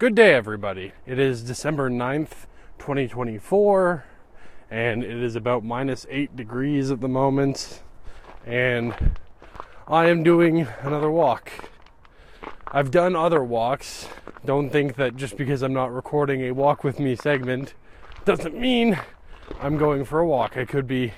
Good day, everybody. It is December 9th, 2024, and it is about minus 8 degrees at the moment, and I am doing another walk. I've done other walks. Don't think that just because I'm not recording a walk with me segment doesn't mean I'm going for a walk. I could be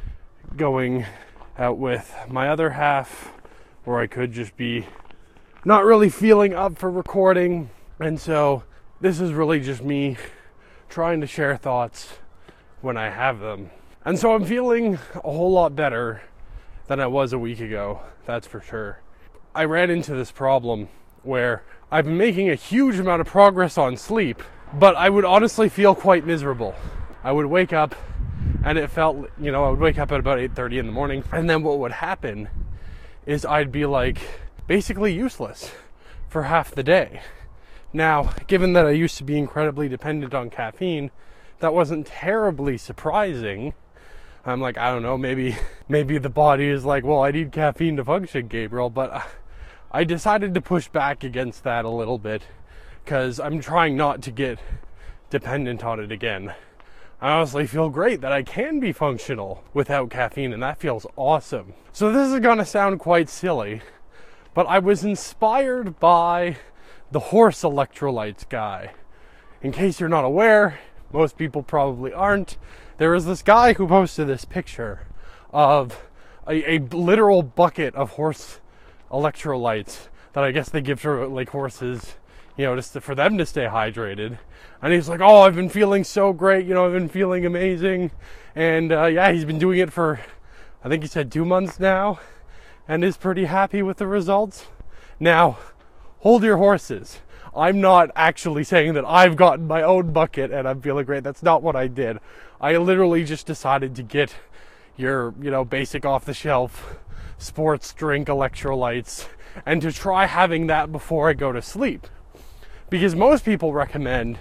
going out with my other half, or I could just be not really feeling up for recording. And so this is really just me trying to share thoughts when I have them. And so I'm feeling a whole lot better than I was a week ago, that's for sure. I ran into this problem where I've been making a huge amount of progress on sleep, but I would honestly feel quite miserable. I would wake up and it felt, I would wake up at about 8:30 in the morning, and then what would happen is I'd be like basically useless for half the day. Now, given that I used to be incredibly dependent on caffeine, that wasn't terribly surprising. I'm like, I don't know, maybe the body is like, well, I need caffeine to function, Gabriel, but I decided to push back against that a little bit because I'm trying not to get dependent on it again. I honestly feel great that I can be functional without caffeine, and that feels awesome. So this is gonna sound quite silly, but I was inspired by the horse electrolytes guy. In case you're not aware, most people probably aren't, there was this guy who posted this picture of a literal bucket of horse electrolytes that I guess they give to like horses, just for them to stay hydrated. And he's like, oh, I've been feeling so great, I've been feeling amazing. And he's been doing it for, I think he said 2 months now, and is pretty happy with the results. Now, hold your horses. I'm not actually saying that I've gotten my own bucket and I'm feeling great. That's not what I did. I literally just decided to get your, basic off-the-shelf sports drink electrolytes and to try having that before I go to sleep. Because most people recommend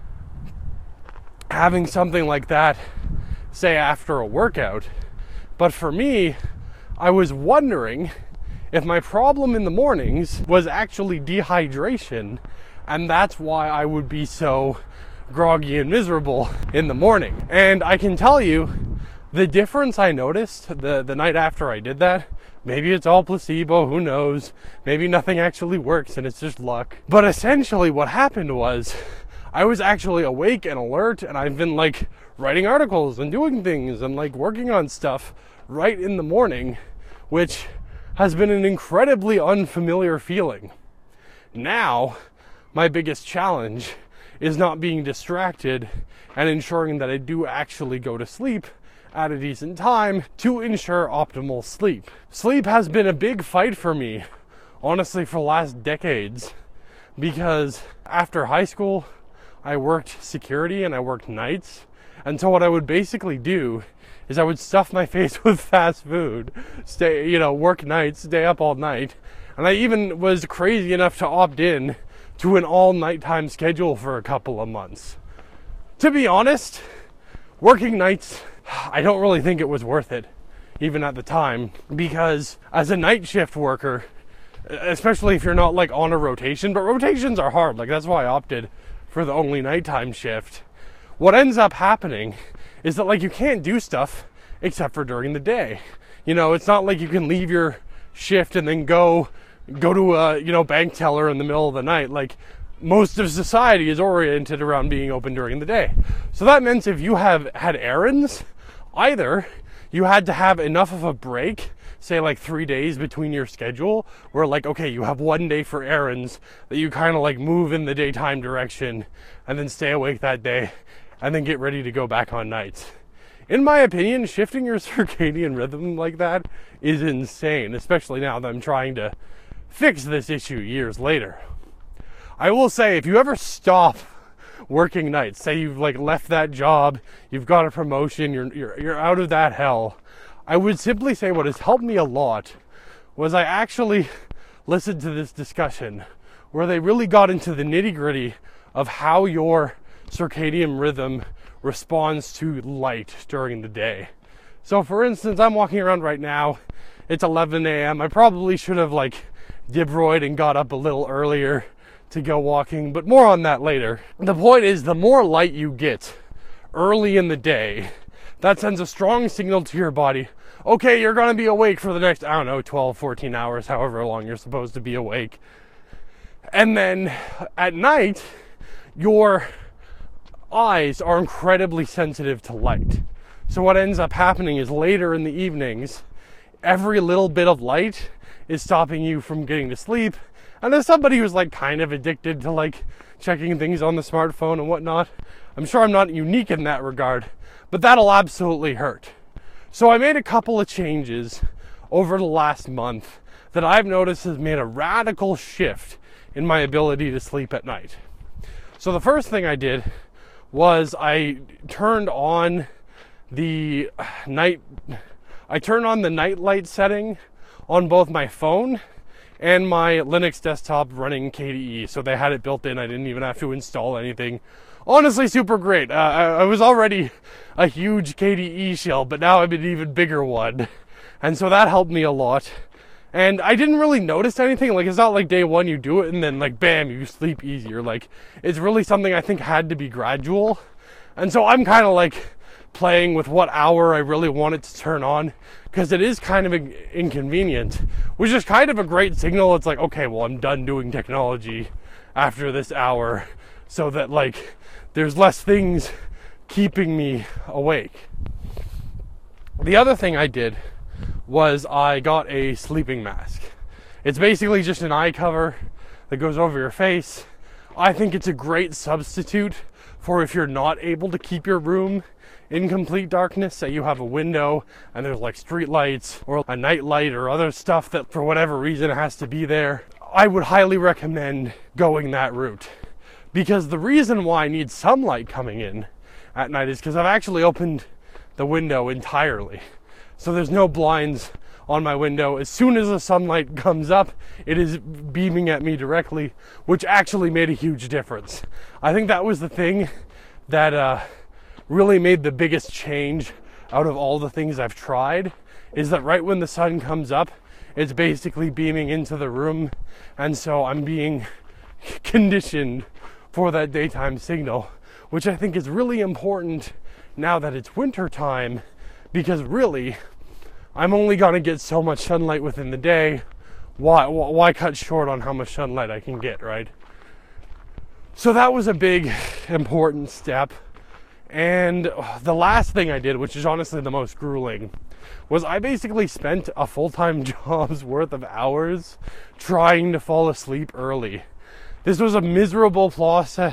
having something like that, say, after a workout. But for me, I was wondering if my problem in the mornings was actually dehydration, and that's why I would be so groggy and miserable in the morning. And I can tell you, the difference I noticed the night after I did that, maybe it's all placebo, who knows, maybe nothing actually works and it's just luck. But essentially what happened was, I was actually awake and alert, and I've been writing articles and doing things and working on stuff right in the morning, which has been an incredibly unfamiliar feeling. Now, my biggest challenge is not being distracted and ensuring that I do actually go to sleep at a decent time to ensure optimal sleep. Sleep has been a big fight for me, honestly, for the last decades, because after high school, I worked security and I worked nights. And so what I would basically do is I would stuff my face with fast food, work nights, stay up all night. And I even was crazy enough to opt in to an all nighttime schedule for a couple of months. To be honest, working nights, I don't really think it was worth it, even at the time, because as a night shift worker, especially if you're not on a rotation, but rotations are hard, that's why I opted for the only nighttime shift. What ends up happening is that you can't do stuff except for during the day. It's not like you can leave your shift and then go to a bank teller in the middle of the night. Most of society is oriented around being open during the day. So that meant if you have had errands, either you had to have enough of a break, say 3 days between your schedule, where okay, you have 1 day for errands that you kind of move in the daytime direction and then stay awake that day and then get ready to go back on nights. In my opinion, shifting your circadian rhythm like that is insane, especially now that I'm trying to fix this issue years later. I will say, if you ever stop working nights, say you've left that job, you've got a promotion, you're out of that hell, I would simply say what has helped me a lot was I actually listened to this discussion where they really got into the nitty-gritty of how your circadian rhythm responds to light during the day. So for instance, I'm walking around right now, it's 11 a.m. I probably should have Dibroid and got up a little earlier to go walking, but more on that later. The point is, the more light you get early in the day, that sends a strong signal to your body, okay, you're going to be awake for the next, 12, 14 hours, however long you're supposed to be awake. And then at night, your eyes are incredibly sensitive to light. So what ends up happening is later in the evenings, every little bit of light is stopping you from getting to sleep. And as somebody who's like kind of addicted to like checking things on the smartphone and whatnot, I'm sure I'm not unique in that regard, but that'll absolutely hurt. So I made a couple of changes over the last month that I've noticed has made a radical shift in my ability to sleep at night. So the first thing I did was I turned on the night light setting on both my phone and my Linux desktop running KDE. So they had it built in. I didn't even have to install anything. Honestly, super great. I was already a huge KDE shell, but now I'm an even bigger one. And so that helped me a lot. And I didn't really notice anything. Like, it's not like day one you do it and then like, bam, you sleep easier. Like, it's really something I think had to be gradual. And so I'm kind of like playing with what hour I really want it to turn on, because it is kind of inconvenient, which is kind of a great signal. It's like, okay, well, I'm done doing technology after this hour, so that like there's less things keeping me awake. The other thing I did was I got a sleeping mask. It's basically just an eye cover that goes over your face. I think it's a great substitute for if you're not able to keep your room in complete darkness. Say you have a window and there's like street lights or a night light or other stuff that for whatever reason has to be there. I would highly recommend going that route, because the reason why I need sunlight coming in at night is because I've actually opened the window entirely. So there's no blinds on my window. As soon as the sunlight comes up, it is beaming at me directly, which actually made a huge difference. I think that was the thing that really made the biggest change out of all the things I've tried, is that right when the sun comes up, it's basically beaming into the room. And so I'm being conditioned for that daytime signal, which I think is really important now that it's winter time, because really, I'm only gonna get so much sunlight within the day. Why cut short on how much sunlight I can get, right? So that was a big, important step. And the last thing I did, which is honestly the most grueling, was I basically spent a full-time job's worth of hours trying to fall asleep early. This was a miserable process.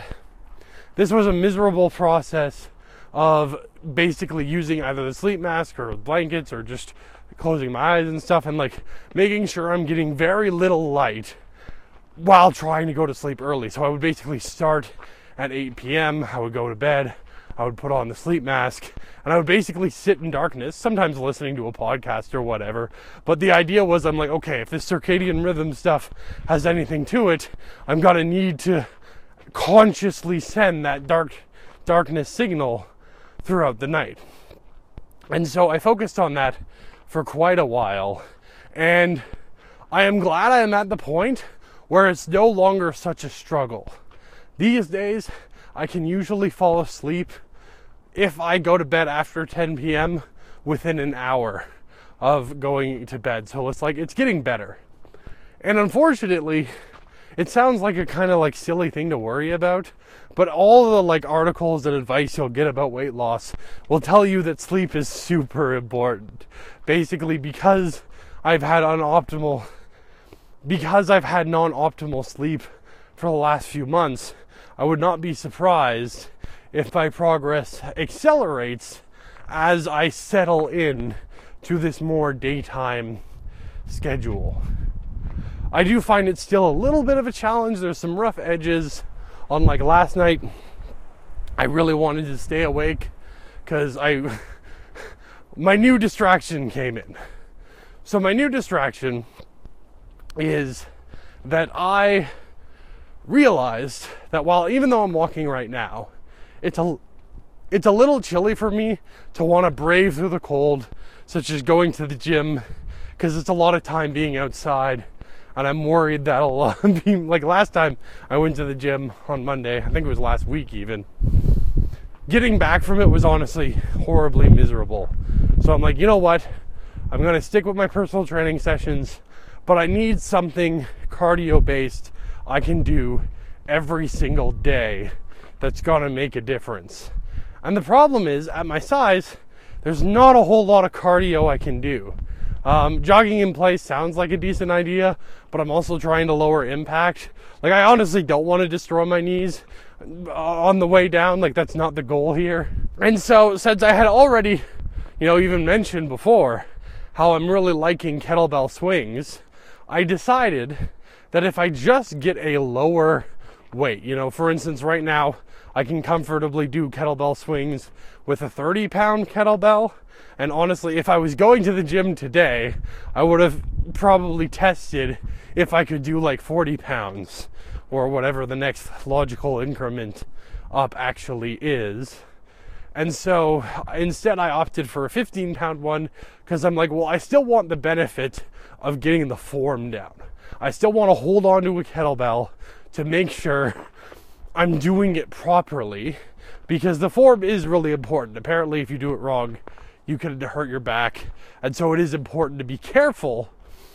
Of basically using either the sleep mask or blankets or just closing my eyes and stuff, and like making sure I'm getting very little light while trying to go to sleep early. So I would basically start at 8 p.m. I would go to bed. I would put on the sleep mask and I would basically sit in darkness, sometimes listening to a podcast or whatever. But the idea was, I'm like, okay, if this circadian rhythm stuff has anything to it, I'm gonna need to consciously send that darkness signal throughout the night. And so I focused on that for quite a while, and I am glad I am at the point where it's no longer such a struggle. These days, I can usually fall asleep if I go to bed after 10 p.m. within an hour of going to bed. So it's getting better. And unfortunately, it sounds like a kind of like silly thing to worry about, but all the like articles and advice you'll get about weight loss will tell you that sleep is super important. Basically, because I've had non-optimal sleep for the last few months, I would not be surprised if my progress accelerates as I settle in to this more daytime schedule. I do find it still a little bit of a challenge. There's some rough edges. On like last night, I really wanted to stay awake because my new distraction came in. So my new distraction is that I realized that even though I'm walking right now, it's a little chilly for me to want to brave through the cold, such as going to the gym, because it's a lot of time being outside. and I'm worried that'll be like last time I went to the gym on Monday. I think it was last week even. Getting back from it was honestly horribly miserable. So I'm like, you know what? I'm going to stick with my personal training sessions, but I need something cardio-based I can do every single day that's going to make a difference. And the problem is, at my size, there's not a whole lot of cardio I can do. Jogging in place sounds like a decent idea, but I'm also trying to lower impact. Like, I honestly don't want to destroy my knees on the way down. Like, that's not the goal here. And so, since I had already, even mentioned before how I'm really liking kettlebell swings, I decided that if I just get a lower weight, for instance, right now, I can comfortably do kettlebell swings with a 30-pound kettlebell. And honestly, if I was going to the gym today, I would have probably tested if I could do like 40 pounds or whatever the next logical increment up actually is. And so instead I opted for a 15-pound one because I'm like, well, I still want the benefit of getting the form down. I still want to hold on to a kettlebell to make sure I'm doing it properly, because the form is really important. Apparently, if you do it wrong, you could hurt your back. And so it is important to be careful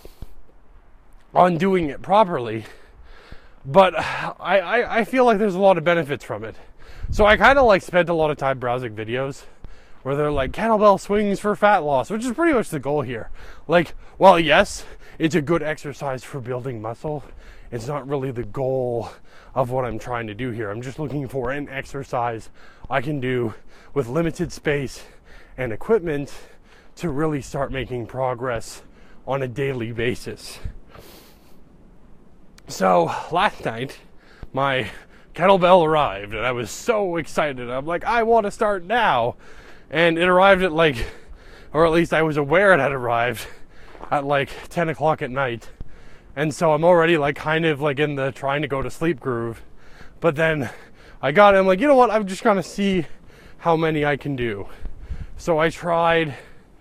on doing it properly. But I feel like there's a lot of benefits from it. So I kind of like spent a lot of time browsing videos where they're like kettlebell swings for fat loss, which is pretty much the goal here. Like, well, yes, it's a good exercise for building muscle. It's not really the goal of what I'm trying to do here. I'm just looking for an exercise I can do with limited space and equipment to really start making progress on a daily basis. So last night, my kettlebell arrived and I was so excited. I'm like, I want to start now. And it arrived at or at least I was aware it had arrived at 10 o'clock at night. And so I'm already kind of in the trying to go to sleep groove. But then I got it. I'm like, you know what? I'm just going to see how many I can do. So I tried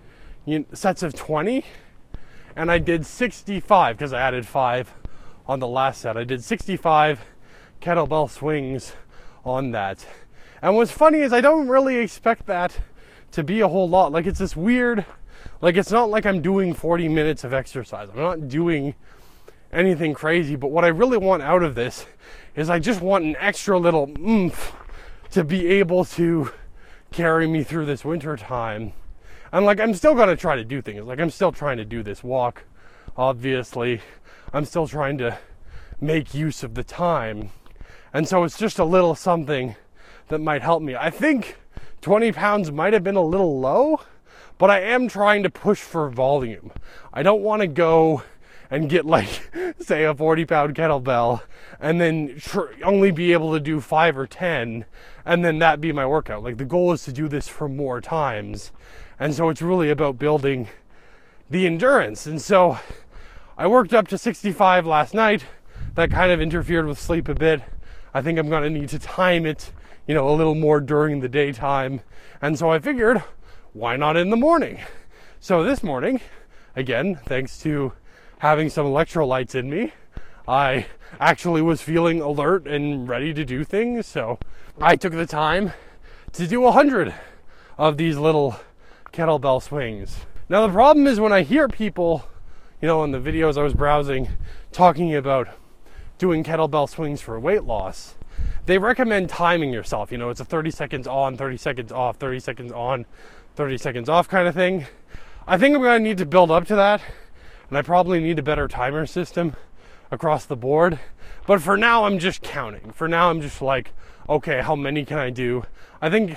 sets of 20 and I did 65 because I added 5 on the last set. I did 65 kettlebell swings on that. And what's funny is I don't really expect that to be a whole lot. It's this weird, it's not like I'm doing 40 minutes of exercise. I'm not doing anything crazy, but what I really want out of this is I just want an extra little oomph to be able to carry me through this winter time. And I'm still gonna try to do things. I'm still trying to do this walk, obviously. I'm still trying to make use of the time. And so it's just a little something that might help me. I think 20 pounds might have been a little low, but I am trying to push for volume. I don't want to go and get say a 40-pound kettlebell and then only be able to do 5 or 10 and then that be my workout. The goal is to do this for more times. And so it's really about building the endurance. And so I worked up to 65 last night. That kind of interfered with sleep a bit. I think I'm going to need to time it, a little more during the daytime. And so I figured, why not in the morning? So this morning, again, thanks to having some electrolytes in me, I actually was feeling alert and ready to do things. So I took the time to do 100 of these little kettlebell swings. Now the problem is when I hear people, in the videos I was browsing, talking about doing kettlebell swings for weight loss, they recommend timing yourself. It's a 30 seconds on, 30 seconds off, 30 seconds on, 30 seconds off kind of thing. I think I'm going to need to build up to that. And I probably need a better timer system across the board. But for now, I'm just counting. For now, I'm just okay, how many can I do? I think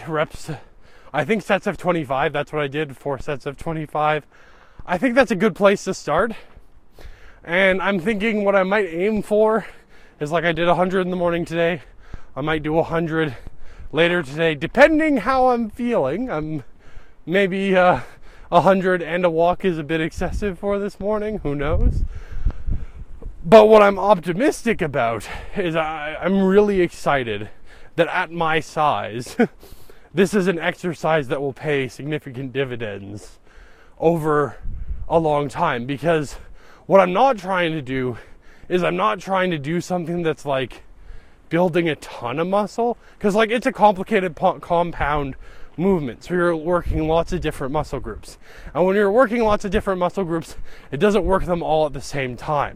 sets of 25, that's what I did, 4 sets of 25. I think that's a good place to start. And I'm thinking what I might aim for is I did 100 in the morning today. I might do 100 later today, depending how I'm feeling. Maybe 100 and a walk is a bit excessive for this morning. Who knows? But what I'm optimistic about is I'm really excited that at my size, this is an exercise that will pay significant dividends over a long time. Because what I'm not trying to do is I'm not trying to do something that's like building a ton of muscle, because like it's a complicated compound movement, so you're working lots of different muscle groups, and when you're working lots of different muscle groups, it doesn't work them all at the same time.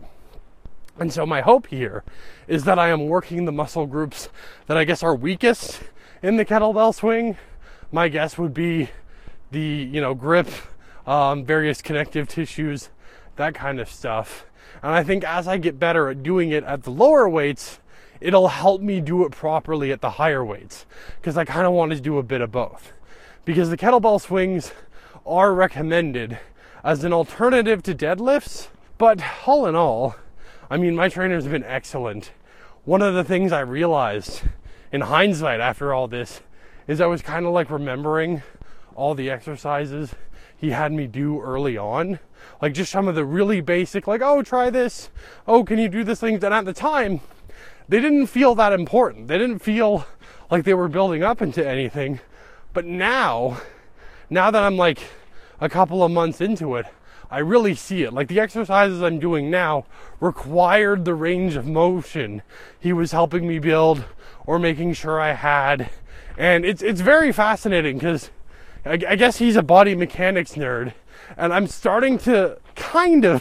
And so my hope here is that I am working the muscle groups that I guess are weakest in the kettlebell swing. My guess would be the, grip, various connective tissues, that kind of stuff. And I think as I get better at doing it at the lower weights, it'll help me do it properly at the higher weights, because I kind of want to do a bit of both. Because the kettlebell swings are recommended as an alternative to deadlifts, but all in all, I mean, my trainer's been excellent. One of the things I realized in hindsight after all this is I was kind of like remembering all the exercises he had me do early on. Like just some of the really basic, like, oh, try this. Oh, can you do this thing? And at the time, they didn't feel that important. They didn't feel like they were building up into anything. But now that I'm like a couple of months into it, I really see it. Like the exercises I'm doing now required the range of motion he was helping me build or making sure I had. And it's very fascinating because I guess he's a body mechanics nerd, and I'm starting to kind of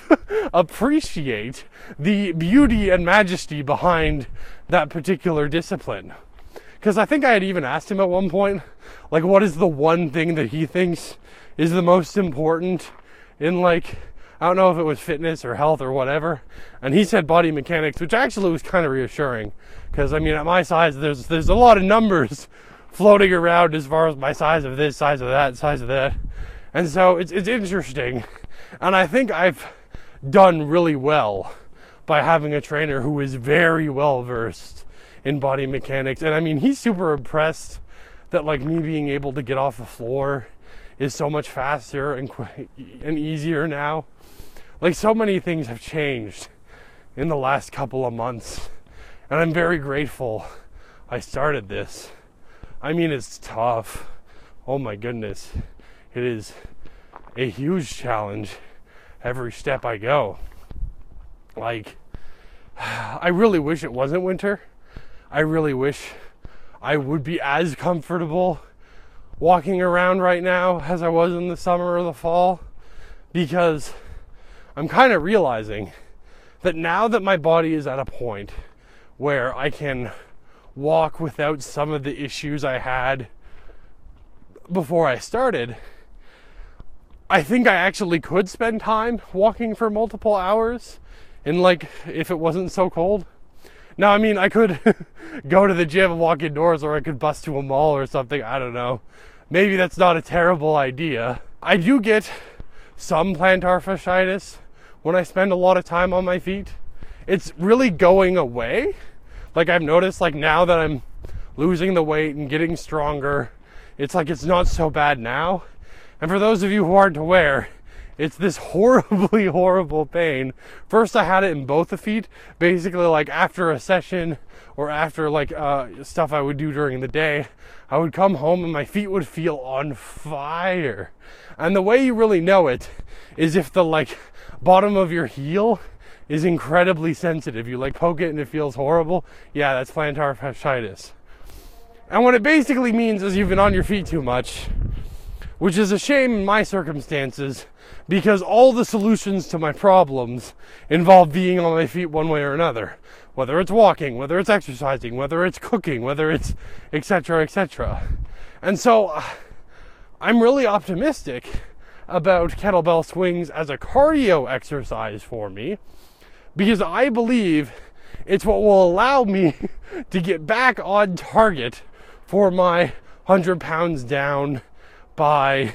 appreciate the beauty and majesty behind that particular discipline. Because I think I had even asked him at one point, like, what is the one thing that he thinks is the most important in, like, I don't know if it was fitness or health or whatever, and he said body mechanics, which actually was kind of reassuring, because I mean at my size there's a lot of numbers floating around as far as my size of this, size of that, size of that, and so it's interesting, and I think I've done really well by having a trainer who is very well versed in body mechanics. And I mean, he's super impressed that like me being able to get off the floor is so much faster and easier now. Like so many things have changed in the last couple of months, and I'm very grateful I started this. I mean, it's tough. Oh my goodness. It is a huge challenge every step I go. Like, I really wish it wasn't winter. I really wish I would be as comfortable walking around right now as I was in the summer or the fall, because I'm kind of realizing that now that my body is at a point where I can walk without some of the issues I had before I started, I think I actually could spend time walking for multiple hours, and like if it wasn't so cold. Now, I mean, I could go to the gym and walk indoors, or I could bus to a mall or something. I don't know. Maybe that's not a terrible idea. I do get some plantar fasciitis when I spend a lot of time on my feet. It's really going away. Like I've noticed, like now that I'm losing the weight and getting stronger, it's like it's not so bad now. And for those of you who aren't aware, it's this horribly horrible pain. First I had it in both the feet, basically like after a session or after like stuff I would do during the day, I would come home and my feet would feel on fire. And the way you really know it is if the like bottom of your heel is incredibly sensitive. You like poke it and it feels horrible. Yeah, that's plantar fasciitis. And what it basically means is you've been on your feet too much, which is a shame in my circumstances, because all the solutions to my problems involve being on my feet one way or another. Whether it's walking, whether it's exercising, whether it's cooking, whether it's etc., etc. And so I'm really optimistic about kettlebell swings as a cardio exercise for me, because I believe it's what will allow me to get back on target for my 100 pounds down by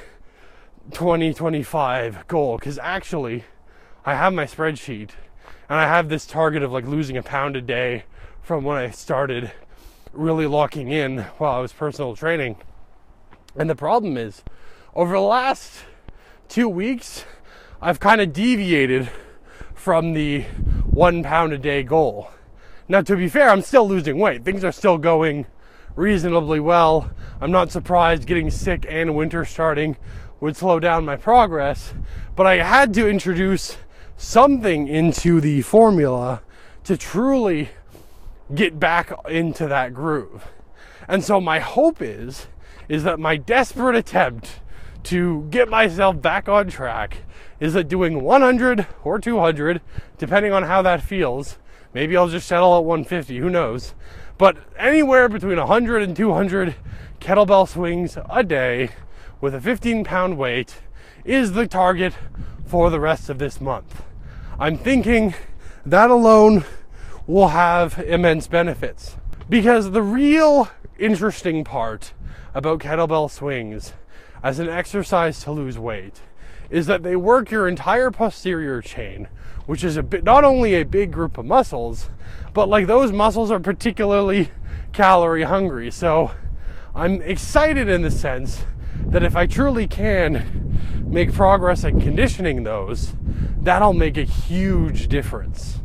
2025 goal. Because actually I have my spreadsheet and I have this target of like losing a pound a day from when I started really locking in while I was personal training. And the problem is, over the last 2 weeks, I've kind of deviated from the 1 pound a day goal. Now, to be fair, I'm still losing weight. Things are still going reasonably well. I'm not surprised getting sick and winter starting would slow down my progress, but I had to introduce something into the formula to truly get back into that groove. And so my hope is that my desperate attempt to get myself back on track is that doing 100 or 200, depending on how that feels, maybe I'll just settle at 150, who knows, but anywhere between 100 and 200 kettlebell swings a day with a 15-pound weight is the target for the rest of this month. I'm thinking that alone will have immense benefits, because the real interesting part about kettlebell swings as an exercise to lose weight is that they work your entire posterior chain, which is not only a big group of muscles, but like those muscles are particularly calorie hungry. So I'm excited in the sense that if I truly can make progress in conditioning those, that'll make a huge difference.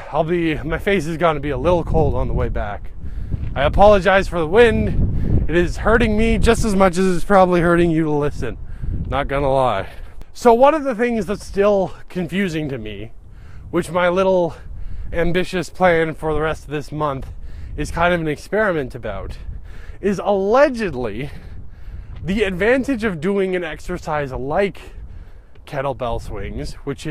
My face is going to be a little cold on the way back. I apologize for the wind. It is hurting me just as much as it's probably hurting you to listen. Not gonna lie. So one of the things that's still confusing to me, which my little ambitious plan for the rest of this month is kind of an experiment about, is allegedly the advantage of doing an exercise like kettlebell swings, which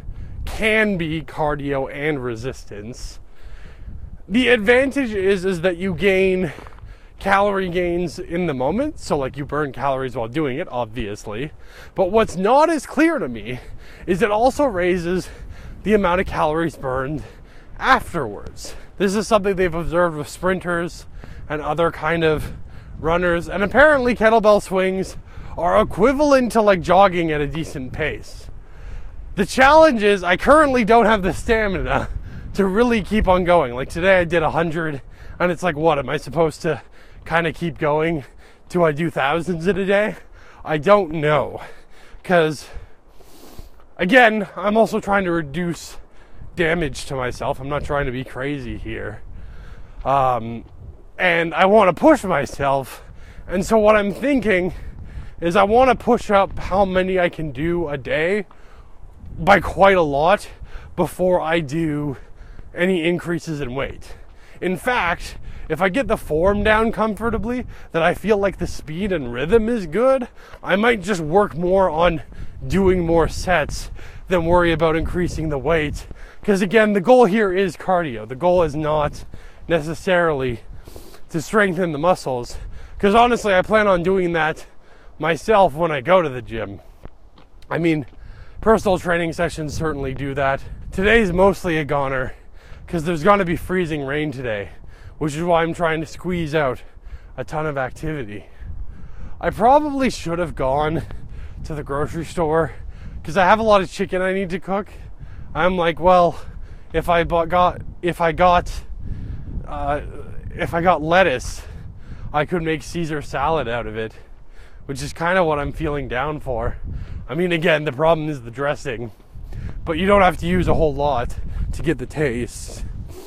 can be cardio and resistance. The advantage is that you gain calorie gains in the moment, so like you burn calories while doing it, obviously. But what's not as clear to me is it also raises the amount of calories burned afterwards. This is something they've observed with sprinters and other kind of runners, and apparently kettlebell swings are equivalent to like jogging at a decent pace. The challenge is I currently don't have the stamina to really keep on going. Like today I did 100, and it's like, what, am I supposed to kind of keep going till I do thousands in a day? I don't know, because again, I'm also trying to reduce damage to myself. I'm not trying to be crazy here, and I want to push myself. And so what I'm thinking is I want to push up how many I can do a day by quite a lot before I do any increases in weight. In fact, if I get the form down comfortably, that I feel like the speed and rhythm is good, I might just work more on doing more sets than worry about increasing the weight. Because again, the goal here is cardio. The goal is not necessarily to strengthen the muscles. Because honestly, I plan on doing that myself when I go to the gym. I mean, personal training sessions certainly do that. Today's mostly a goner, because there's going to be freezing rain today, which is why I'm trying to squeeze out a ton of activity. I probably should have gone to the grocery store, because I have a lot of chicken I need to cook. I'm like, well, if I got lettuce, I could make Caesar salad out of it, which is kind of what I'm feeling down for. I mean, again, the problem is the dressing, but you don't have to use a whole lot to get the taste.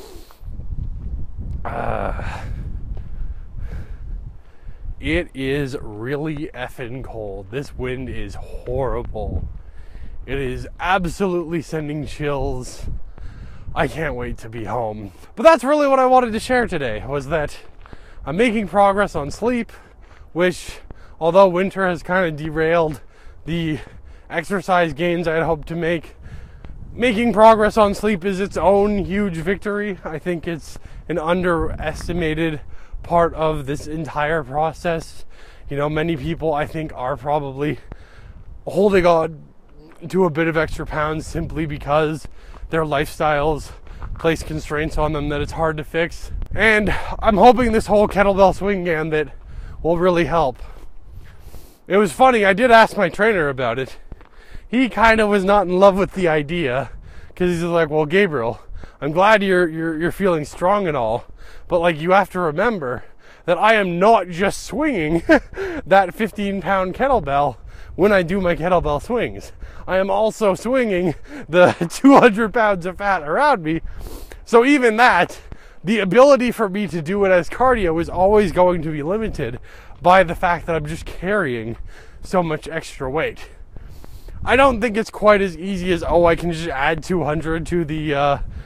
It is really effing cold. This wind is horrible. It is absolutely sending chills. I can't wait to be home. But that's really what I wanted to share today, was that I'm making progress on sleep, which, although winter has kind of derailed the exercise gains I had hoped to make, making progress on sleep is its own huge victory. I think it's an underestimated part of this entire process. You know, many people, I think, are probably holding on to a bit of extra pounds simply because their lifestyles place constraints on them that it's hard to fix. And I'm hoping this whole kettlebell swing gambit will really help. It was funny, I did ask my trainer about it. He kind of was not in love with the idea, because he's like, well, Gabriel, I'm glad you're feeling strong and all, but like, you have to remember that I am not just swinging that 15-pound kettlebell when I do my kettlebell swings. I am also swinging the 200 pounds of fat around me. So even that, the ability for me to do it as cardio is always going to be limited by the fact that I'm just carrying so much extra weight. I don't think it's quite as easy as, oh, I can just add 200 to the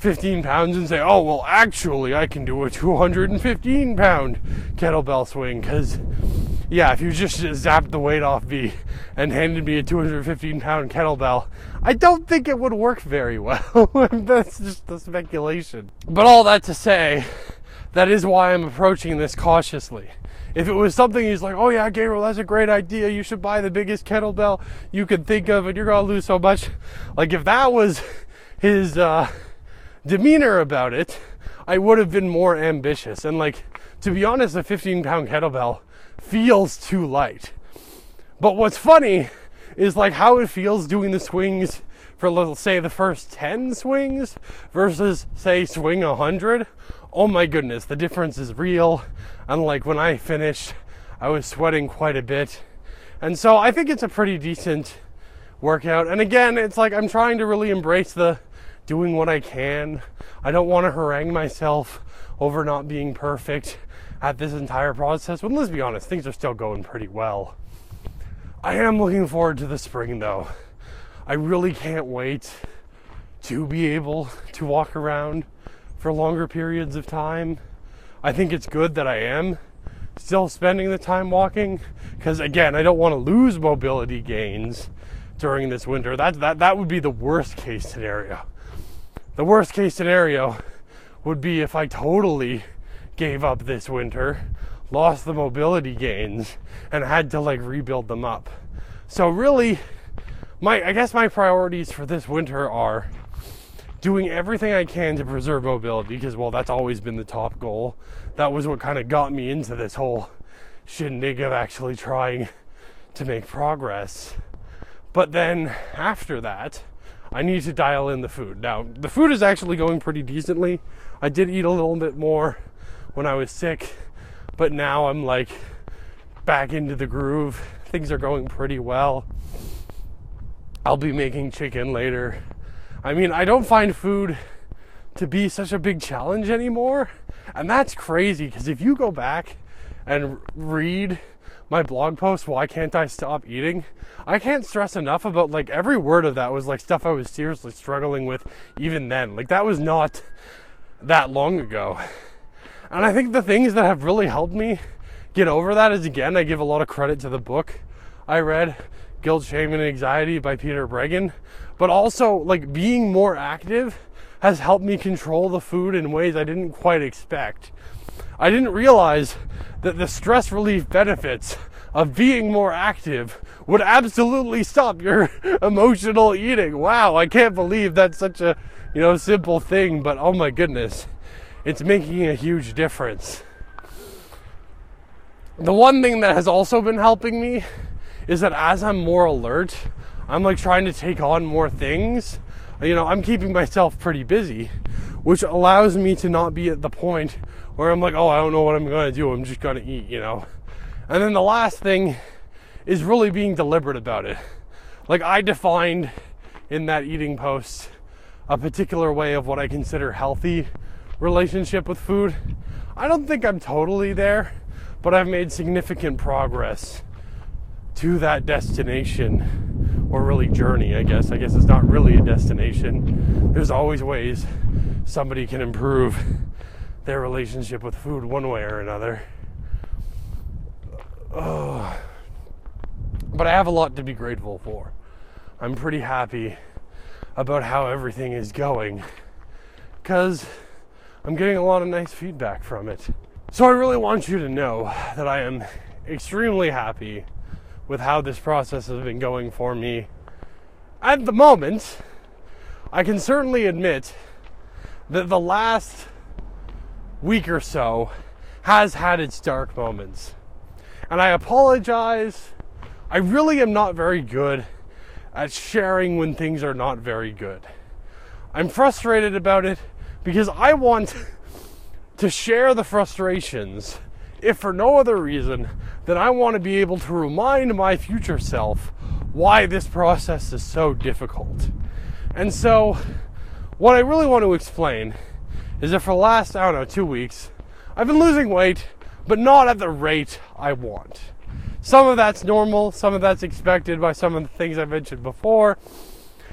15 pounds and say, oh, well, actually, I can do a 215 pound kettlebell swing. Because, yeah, if you just zapped the weight off me and handed me a 215 pound kettlebell, I don't think it would work very well. That's just the speculation. But all that to say, that is why I'm approaching this cautiously. If it was something he's like, oh yeah, Gabriel, that's a great idea, you should buy the biggest kettlebell you could think of and you're gonna lose so much. Like, if that was his demeanor about it, I would have been more ambitious. And like, to be honest, a 15 pound kettlebell feels too light. But what's funny is like how it feels doing the swings for, let's say, the first 10 swings versus, say, swing 100. Oh my goodness, the difference is real. And like, when I finished, I was sweating quite a bit. And so I think it's a pretty decent workout. And again, it's like I'm trying to really embrace the doing what I can. I don't want to harangue myself over not being perfect at this entire process. But let's be honest, things are still going pretty well. I am looking forward to the spring though. I really can't wait to be able to walk around for longer periods of time. I think it's good that I am still spending the time walking, because again, I don't want to lose mobility gains during this winter. That would be the worst case scenario. The worst case scenario would be if I totally gave up this winter, lost the mobility gains, and had to like rebuild them up. So really, I guess my priorities for this winter are doing everything I can to preserve mobility, because, well, that's always been the top goal. That was what kind of got me into this whole shindig of actually trying to make progress. But then after that, I need to dial in the food. Now, the food is actually going pretty decently. I did eat a little bit more when I was sick, but now I'm like back into the groove. Things are going pretty well. I'll be making chicken later. I mean, I don't find food to be such a big challenge anymore. And that's crazy, because if you go back and read my blog post, Why Can't I Stop Eating? I can't stress enough about, like, every word of that was like stuff I was seriously struggling with even then. Like, that was not that long ago. And I think the things that have really helped me get over that is, again, I give a lot of credit to the book I read, Guilt, Shame, and Anxiety by Peter Breggin. But also, like, being more active has helped me control the food in ways I didn't quite expect. I didn't realize that the stress relief benefits of being more active would absolutely stop your emotional eating. Wow, I can't believe that's such a, simple thing, but oh my goodness, it's making a huge difference. The one thing that has also been helping me is that as I'm more alert, I'm like trying to take on more things. I'm keeping myself pretty busy, which allows me to not be at the point where I'm like, oh, I don't know what I'm going to do. I'm just going to eat, And then the last thing is really being deliberate about it. Like, I defined in that eating post a particular way of what I consider healthy relationship with food. I don't think I'm totally there, but I've made significant progress to that destination, or really journey, I guess. I guess it's not really a destination. There's always ways somebody can improve their relationship with food one way or another. But I have a lot to be grateful for. I'm pretty happy about how everything is going, because I'm getting a lot of nice feedback from it. So I really want you to know that I am extremely happy with how this process has been going for me. At the moment, I can certainly admit that the last week or so has had its dark moments. And I apologize. I really am not very good at sharing when things are not very good. I'm frustrated about it because I want to share the frustrations, if for no other reason than I want to be able to remind my future self why this process is so difficult. And so, what I really want to explain is that for the last, 2 weeks, I've been losing weight, but not at the rate I want. Some of that's normal, some of that's expected by some of the things I mentioned before.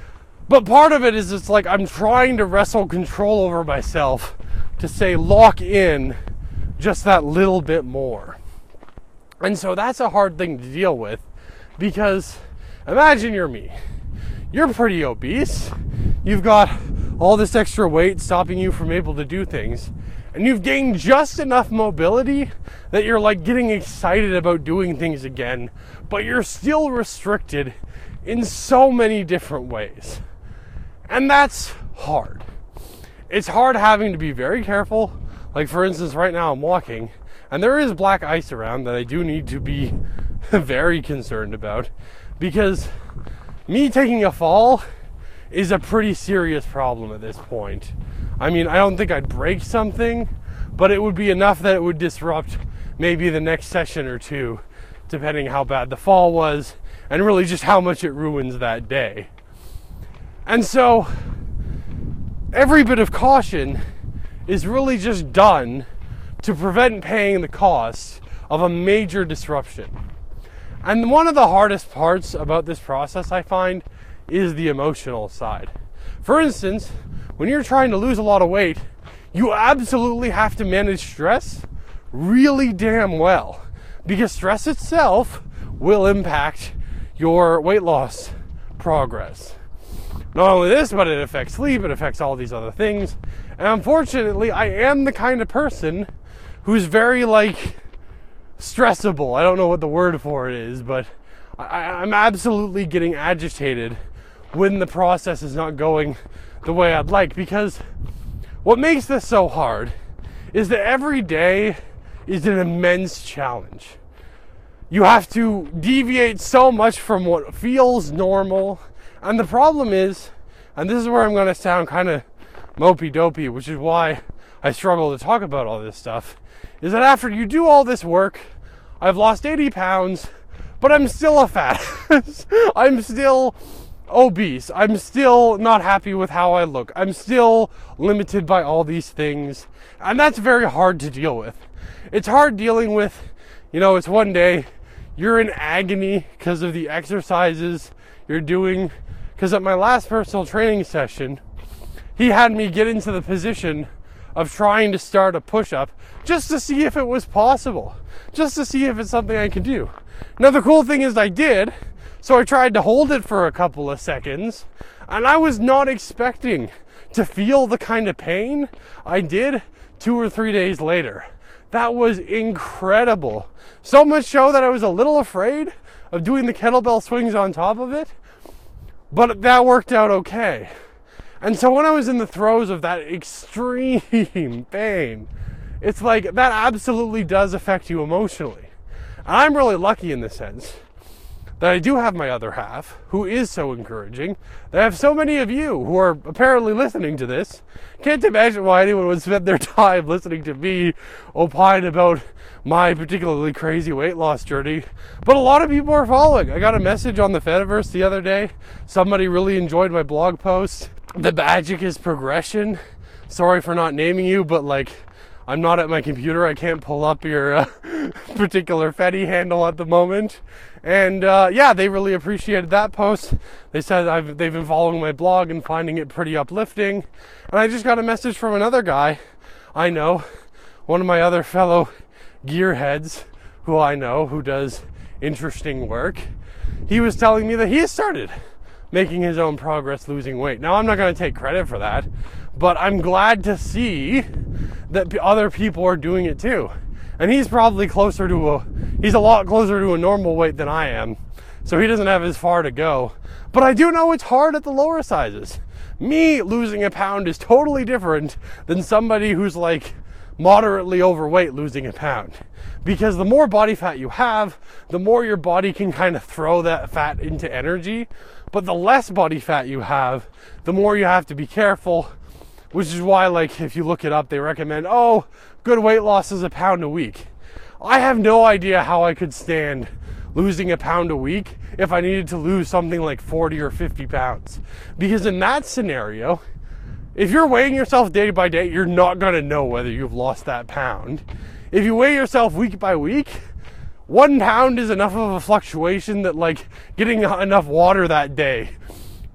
But part of it is it's like I'm trying to wrestle control over myself to say lock in just that little bit more. And so that's a hard thing to deal with, because imagine you're me. You're pretty obese. You've got all this extra weight stopping you from able to do things. And you've gained just enough mobility that you're like getting excited about doing things again, but you're still restricted in so many different ways. And that's hard. It's hard having to be very careful. Like, for instance, right now I'm walking, and there is black ice around that I do need to be very concerned about, because me taking a fall is a pretty serious problem at this point. I mean, I don't think I'd break something, but it would be enough that it would disrupt maybe the next session or two, depending how bad the fall was, and really just how much it ruins that day. And so, every bit of caution is really just done to prevent paying the cost of a major disruption. And one of the hardest parts about this process, I find, is the emotional side. For instance, when you're trying to lose a lot of weight, you absolutely have to manage stress really damn well, because stress itself will impact your weight loss progress. Not only this, but it affects sleep, it affects all these other things. And unfortunately, I am the kind of person who's very, stressable. I don't know what the word for it is, but I'm absolutely getting agitated when the process is not going the way I'd like, because what makes this so hard is that every day is an immense challenge. You have to deviate so much from what feels normal. And the problem is, and this is where I'm going to sound kind of mopey-dopey, which is why I struggle to talk about all this stuff, is that after you do all this work, I've lost 80 pounds, but I'm still a fat ass. I'm still obese. I'm still not happy with how I look. I'm still limited by all these things. And that's very hard to deal with. It's hard dealing with, it's one day you're in agony because of the exercises you're doing. Because at my last personal training session, he had me get into the position of trying to start a push-up just to see if it was possible. Just to see if it's something I could do. Now the cool thing is I did. So I tried to hold it for a couple of seconds, and I was not expecting to feel the kind of pain I did 2 or 3 days later. That was incredible. So much so that I was a little afraid of doing the kettlebell swings on top of it, but that worked out okay. And so when I was in the throes of that extreme pain, it's like that absolutely does affect you emotionally. And I'm really lucky in this sense that I do have my other half, who is so encouraging, that I have so many of you who are apparently listening to this. Can't imagine why anyone would spend their time listening to me opine about my particularly crazy weight loss journey. But a lot of people are following. I got a message on the Fediverse the other day. Somebody really enjoyed my blog post. The magic is progression. Sorry for not naming you, but I'm not at my computer. I can't pull up your particular Fetty handle at the moment. And they really appreciated that post. They said they've been following my blog and finding it pretty uplifting. And I just got a message from another guy I know, one of my other fellow gearheads who I know, who does interesting work. He was telling me that he has started making his own progress losing weight. Now, I'm not going to take credit for that, but I'm glad to see that other people are doing it too. And he's probably he's a lot closer to a normal weight than I am, so he doesn't have as far to go. But I do know it's hard at the lower sizes. Me losing a pound is totally different than somebody who's moderately overweight losing a pound. Because the more body fat you have, the more your body can kind of throw that fat into energy. But the less body fat you have, the more you have to be careful. Which is why, if you look it up, they recommend, good weight loss is a pound a week. I have no idea how I could stand losing a pound a week if I needed to lose something like 40 or 50 pounds. Because in that scenario, if you're weighing yourself day by day, you're not going to know whether you've lost that pound. If you weigh yourself week by week, 1 pound is enough of a fluctuation that getting enough water that day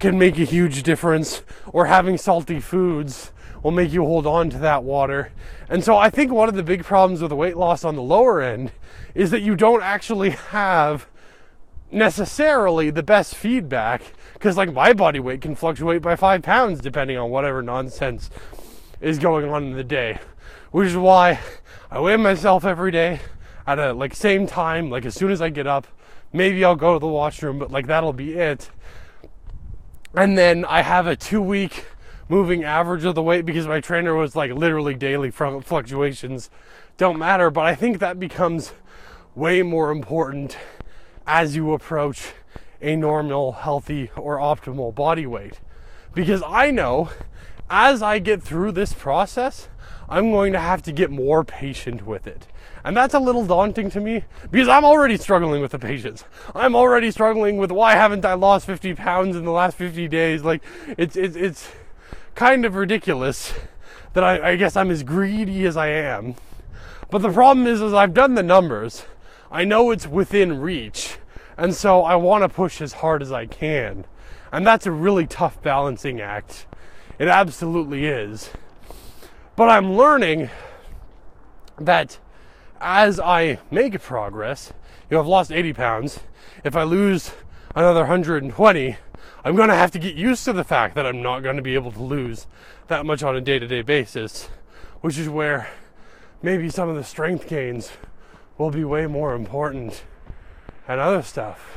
can make a huge difference, or having salty foods will make you hold on to that water. And so I think one of the big problems with weight loss on the lower end is that you don't actually have necessarily the best feedback, because like my body weight can fluctuate by 5 pounds depending on whatever nonsense is going on in the day, which is why I weigh myself every day at a like same time. Like as soon as I get up, maybe I'll go to the washroom, but like that'll be it. And then I have a 2-week moving average of the weight, because my trainer was like literally daily fluctuations don't matter. But I think that becomes way more important as you approach a normal, healthy, or optimal body weight. Because I know as I get through this process, I'm going to have to get more patient with it. And that's a little daunting to me, because I'm already struggling with the patience. I'm already struggling with why haven't I lost 50 pounds in the last 50 days? Like, it's kind of ridiculous that I guess I'm as greedy as I am. But the problem is I've done the numbers. I know it's within reach. And so I want to push as hard as I can. And that's a really tough balancing act. It absolutely is. But I'm learning that as I make progress, I've lost 80 pounds. If I lose another 120, I'm going to have to get used to the fact that I'm not going to be able to lose that much on a day-to-day basis, which is where maybe some of the strength gains will be way more important and other stuff.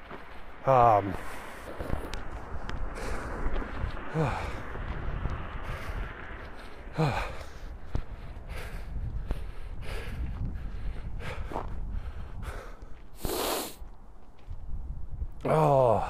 Oh,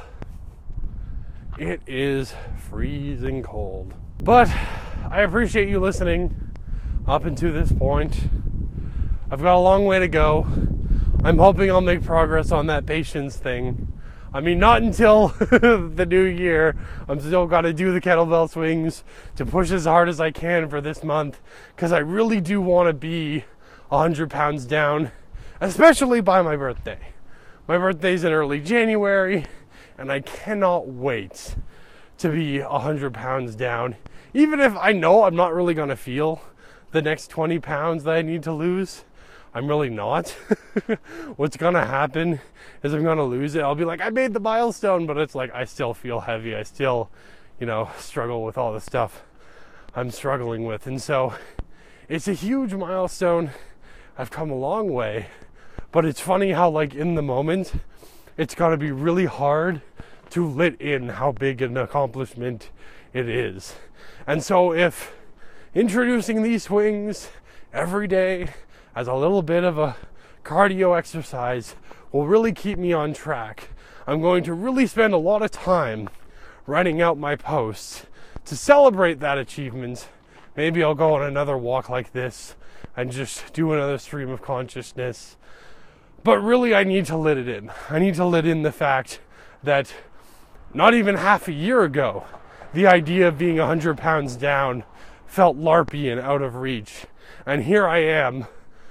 it is freezing cold. But I appreciate you listening up until this point. I've got a long way to go. I'm hoping I'll make progress on that patience thing. I mean, not until the new year. I'm still got to do the kettlebell swings to push as hard as I can for this month, because I really do want to be 100 pounds down, especially by my birthday. My birthday's in early January, and I cannot wait to be 100 pounds down. Even if I know I'm not really going to feel the next 20 pounds that I need to lose. I'm really not. What's going to happen is I'm going to lose it. I'll be like, I made the milestone, but it's like I still feel heavy. I still, struggle with all the stuff I'm struggling with. And so it's a huge milestone. I've come a long way. But it's funny how, like, in the moment, it's got to be really hard to let in how big an accomplishment it is. And so if introducing these swings every day as a little bit of a cardio exercise will really keep me on track, I'm going to really spend a lot of time writing out my posts to celebrate that achievement. Maybe I'll go on another walk like this and just do another stream of consciousness. But really, I need to let it in. I need to let in the fact that not even half a year ago, the idea of being 100 pounds down felt LARPy and out of reach. And here I am,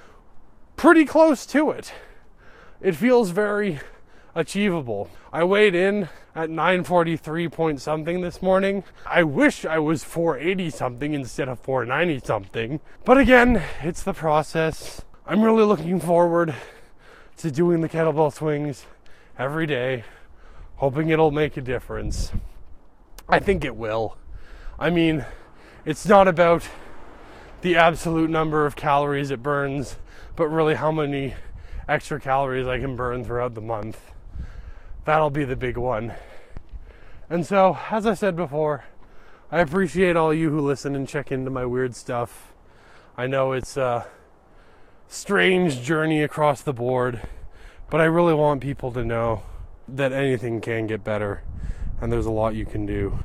pretty close to it. It feels very achievable. I weighed in at 943 point something this morning. I wish I was 480 something instead of 490 something. But again, it's the process. I'm really looking forward to doing the kettlebell swings every day, hoping it'll make a difference. I think it will. I mean, it's not about the absolute number of calories it burns, but really how many extra calories I can burn throughout the month. That'll be the big one. And so, as I said before, I appreciate all you who listen and check into my weird stuff. I know it's a strange journey across the board, but I really want people to know that anything can get better and there's a lot you can do.